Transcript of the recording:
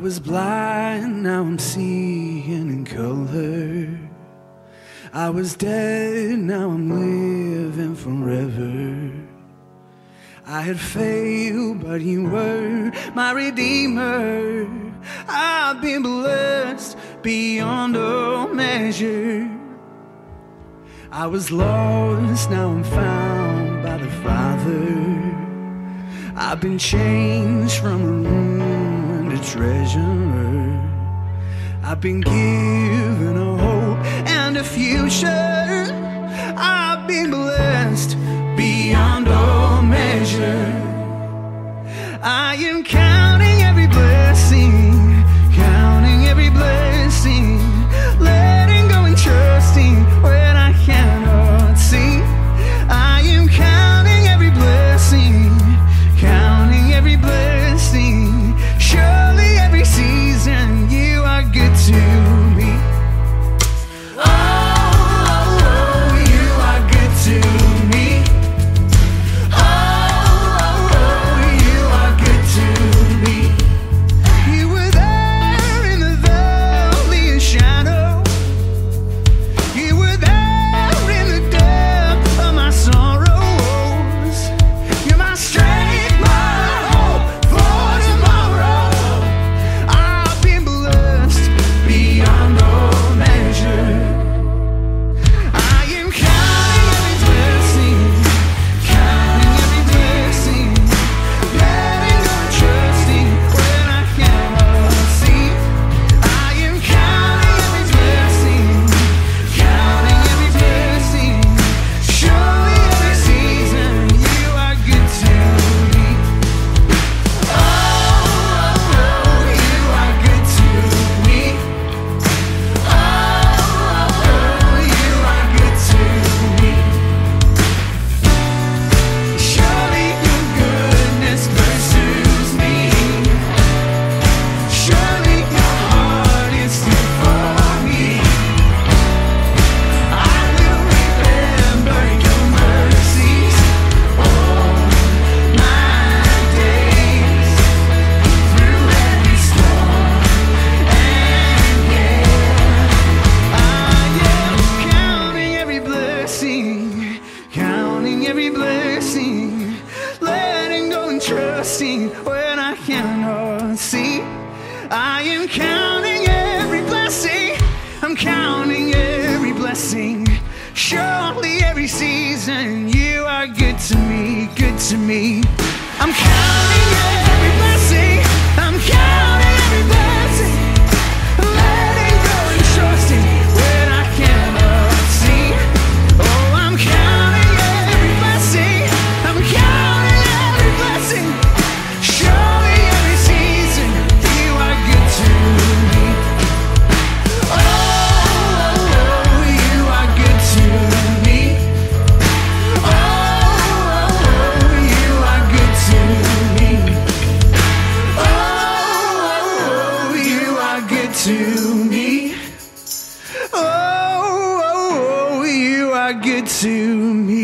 was blind, now I'm seeing in color. I was dead, now I'm living forever. I had failed, but you were my redeemer. I've been blessed beyond all measure. I was lost, now I'm found by the Father. I've been changed from a ruin to treasure. I've been given a hope and a future. I've been blessed beyond all measure. I am counting every blessing, counting every blessing, letting go and trusting when I cannot see. I am counting every blessing, counting every blessing. Surely every season you are good to me. Oh, oh, oh, you are good to me. Oh, oh, oh, you are good to me. You were there in the valley of shadow. You were there in the depth of my sorrows. You're my strength, my hope for tomorrow. I've been blessed beyond all measure. I am counting every blessing, counting every blessing, letting go and trusting when I cannot see. I am counting every blessing, counting every blessing. Surely every season you are good to me. Oh, oh, oh, you are good to me. Oh, oh, oh, you are good to me. Surely your goodness pursues me. Surely your heart is still for me. I will remember your mercies all my days, through every storm and yeah. I am counting every blessing, counting every blessing, letting go and trusting when I cannot see. I am counting every blessing, I'm counting every blessing. Surely every season you are good to me, good to me. I'm counting every blessing, I'm counting every blessing, letting go and trusting when I cannot see. Oh, I'm counting every blessing, I'm counting every blessing. Surely every season you are good to me. Oh, oh, oh, you are good to me. Oh, oh, oh, you are good to me. Oh, oh, oh, you are good to me. Oh, oh, oh, you are good to me.